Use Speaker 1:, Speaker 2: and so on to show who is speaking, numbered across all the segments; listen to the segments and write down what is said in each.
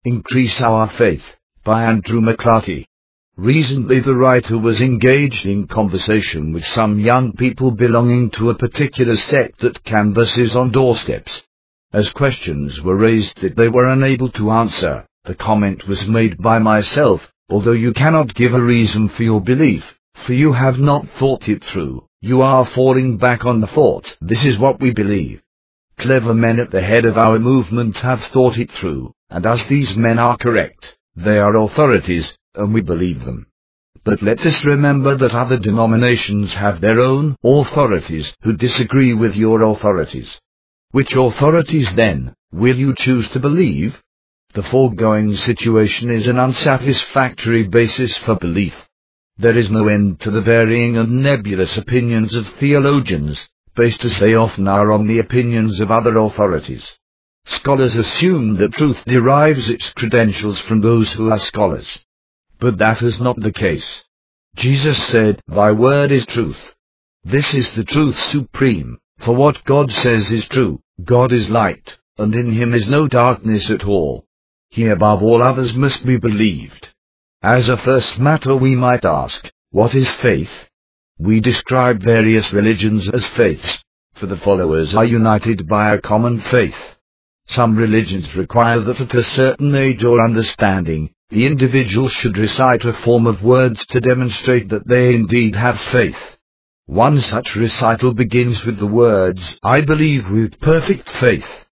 Speaker 1: Increase Our Faith, by Andrew McCarthy. Recently the writer was engaged in conversation with some young people belonging to a particular sect that canvasses on doorsteps. As questions were raised that they were unable to answer, the comment was made by myself, although you cannot give a reason for your belief, for you have not thought it through, you are falling back on the thought, this is what we believe. Clever men at the head of our movement have thought it through, and as these men are correct, they are authorities, and we believe them. But let us remember that other denominations have their own authorities who disagree with your authorities. Which authorities then will you choose to believe? The foregoing situation is an unsatisfactory basis for belief. There is no end to the varying and nebulous opinions of theologians, based as they often are on the opinions of other authorities. Scholars assume that truth derives its credentials from those who are scholars. But that is not the case. Jesus said, "Thy word is truth." This is the truth supreme, for what God says is true. God is light, and in him is no darkness at all. He above all others must be believed. As a first matter we might ask, what is faith? We describe various religions as faiths, for the followers are united by a common faith. Some religions require that at a certain age or understanding, the individual should recite a form of words to demonstrate that they indeed have faith. One such recital begins with the words, "I believe with perfect faith."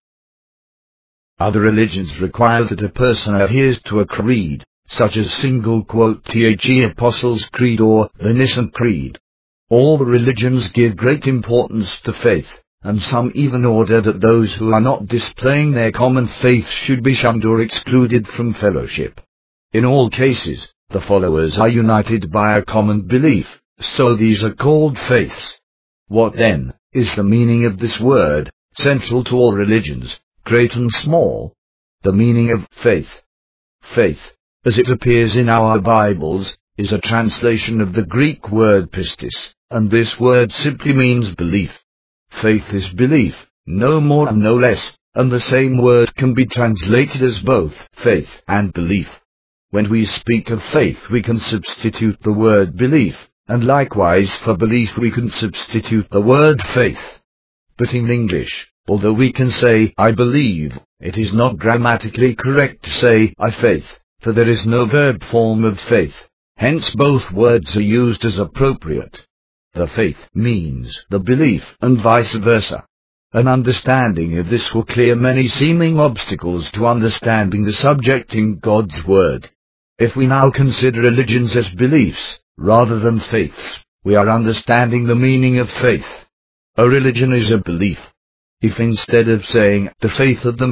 Speaker 1: Other religions require that a person adheres to a creed, such as the Apostles' Creed or the Nicene Creed. All the religions give great importance to faith, and some even order that those who are not displaying their common faith should be shunned or excluded from fellowship. In all cases, the followers are united by a common belief, so these are called faiths. What then is the meaning of this word, central to all religions, great and small? The meaning of faith. Faith, as it appears in our Bibles, is a translation of the Greek word pistis, and this word simply means belief. Faith is belief, no more and no less, and the same word can be translated as both faith and belief. When we speak of faith we can substitute the word belief, and likewise for belief we can substitute the word faith. But in English, although we can say I believe, it is not grammatically correct to say I faith, for there is no verb form of faith. Hence both words are used as appropriate. The faith means the belief, and vice versa. An understanding of this will clear many seeming obstacles to understanding the subject in God's Word. If we now consider religions as beliefs, rather than faiths, we are understanding the meaning of faith. A religion is a belief. If instead of saying, the faith of the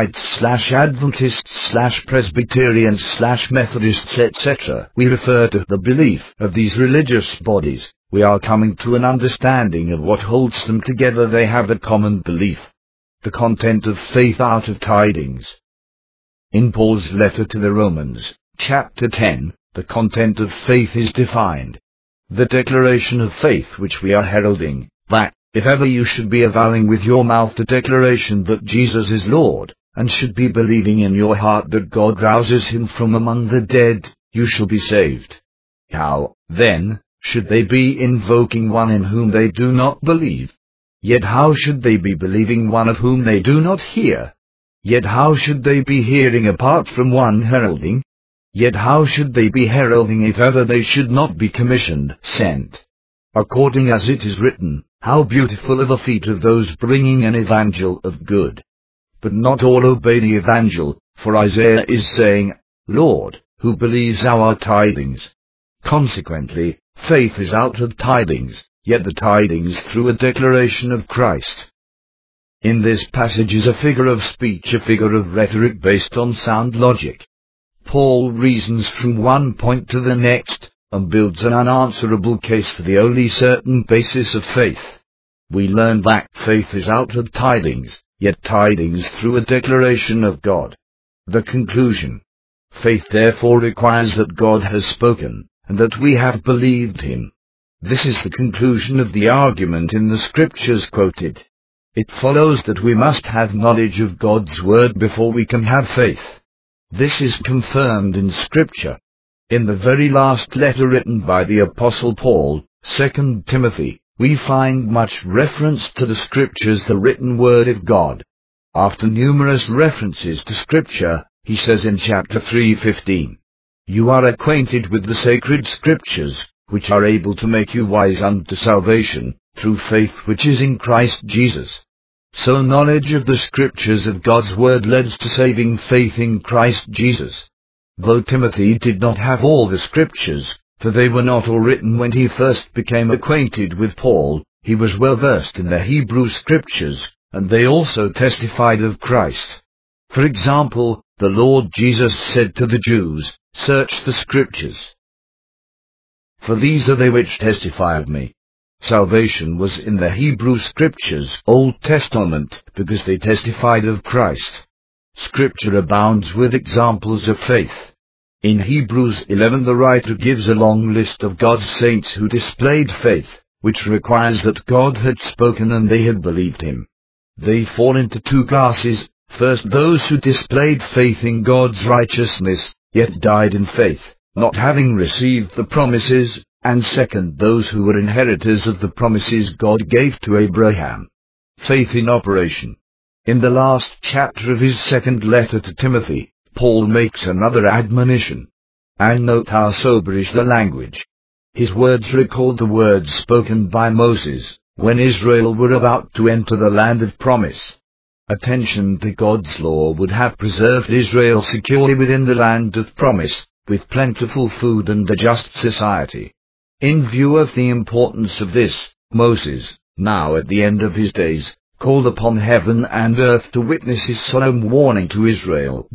Speaker 1: Mennonites/Adventists/Presbyterians/Methodists etc., we refer to the belief of these religious bodies, we are coming to an understanding of what holds them together. They have a common belief. The content of faith out of tidings. In Paul's letter to the Romans, chapter 10, the content of faith is defined. The declaration of faith which we are heralding, that, if ever you should be avowing with your mouth the declaration that Jesus is Lord, and should be believing in your heart that God rouses him from among the dead, you shall be saved. How, then, should they be invoking one in whom they do not believe? Yet how should they be believing one of whom they do not hear? Yet how should they be hearing apart from one heralding? Yet how should they be heralding if ever they should not be commissioned, sent? According as it is written, how beautiful are the feet of those bringing an evangel of good. But not all obey the evangel, for Isaiah is saying, Lord, who believes our tidings? Consequently, faith is out of tidings, yet the tidings through a declaration of Christ. In this passage is a figure of speech, a figure of rhetoric based on sound logic. Paul reasons from one point to the next, and builds an unanswerable case for the only certain basis of faith. We learn that faith is out of tidings, yet tidings through a declaration of God. The conclusion. Faith therefore requires that God has spoken, and that we have believed him. This is the conclusion of the argument in the scriptures quoted. It follows that we must have knowledge of God's word before we can have faith. This is confirmed in Scripture. In the very last letter written by the Apostle Paul, 2 Timothy, we find much reference to the Scriptures, the written Word of God. After numerous references to Scripture, he says in chapter 3:15, "You are acquainted with the sacred Scriptures, which are able to make you wise unto salvation, through faith which is in Christ Jesus." So knowledge of the Scriptures of God's Word leads to saving faith in Christ Jesus. Though Timothy did not have all the Scriptures, for they were not all written when he first became acquainted with Paul, he was well versed in the Hebrew Scriptures, and they also testified of Christ. For example, the Lord Jesus said to the Jews, "Search the Scriptures, for these are they which testify of me." Salvation was in the Hebrew Scriptures, Old Testament, because they testified of Christ. Scripture abounds with examples of faith. In Hebrews 11 the writer gives a long list of God's saints who displayed faith, which requires that God had spoken and they had believed him. They fall into two classes: first, those who displayed faith in God's righteousness, yet died in faith, not having received the promises, and second, those who were inheritors of the promises God gave to Abraham. Faith in operation. In the last chapter of his second letter to Timothy, Paul makes another admonition. And note how sober is the language. His words recalled the words spoken by Moses, when Israel were about to enter the land of promise. Attention to God's law would have preserved Israel securely within the land of promise, with plentiful food and a just society. In view of the importance of this, Moses, now at the end of his days, called upon heaven and earth to witness his solemn warning to Israel.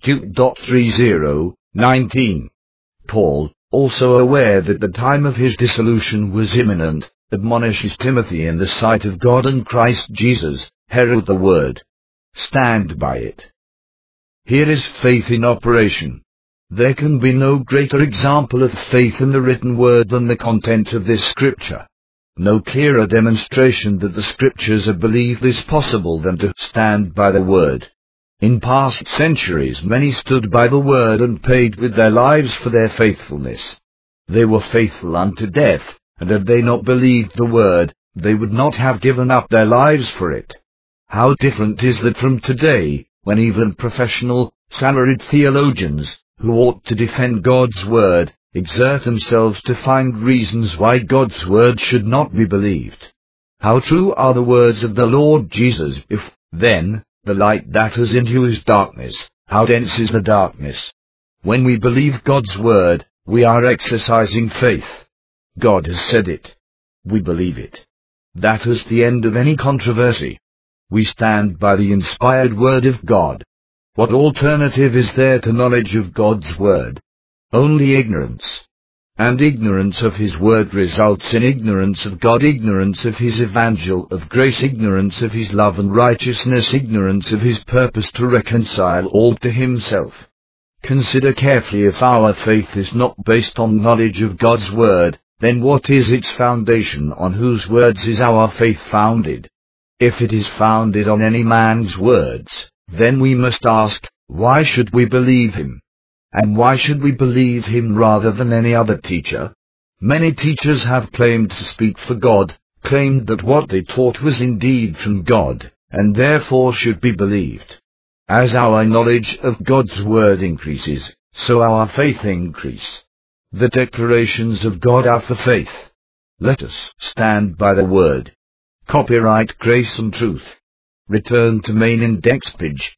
Speaker 1: 2:30-19. Paul, also aware that the time of his dissolution was imminent, admonishes Timothy in the sight of God and Christ Jesus, herald the word. Stand by it. Here is faith in operation. There can be no greater example of faith in the written word than the content of this Scripture. No clearer demonstration that the Scriptures are believed is possible than to stand by the Word. In past centuries many stood by the Word and paid with their lives for their faithfulness. They were faithful unto death, and had they not believed the Word, they would not have given up their lives for it. How different is that from today, when even professional, salaried theologians, who ought to defend God's Word, exert themselves to find reasons why God's Word should not be believed. How true are the words of the Lord Jesus: "If, then, the light datters into his darkness, how dense is the darkness." When we believe God's Word, we are exercising faith. God has said it. We believe it. That is the end of any controversy. We stand by the inspired Word of God. What alternative is there to knowledge of God's Word? Only ignorance. And ignorance of His Word results in ignorance of God, ignorance of His Evangel of grace, ignorance of His love and righteousness, ignorance of His purpose to reconcile all to Himself. Consider carefully. If our faith is not based on knowledge of God's Word, then what is its foundation? On whose words is our faith founded? If it is founded on any man's words, then we must ask, why should we believe him? And why should we believe him rather than any other teacher? Many teachers have claimed to speak for God, claimed that what they taught was indeed from God, and therefore should be believed. As our knowledge of God's Word increases, so our faith increase. The declarations of God are for faith. Let us stand by the Word. Copyright Grace and Truth. Return to main index page.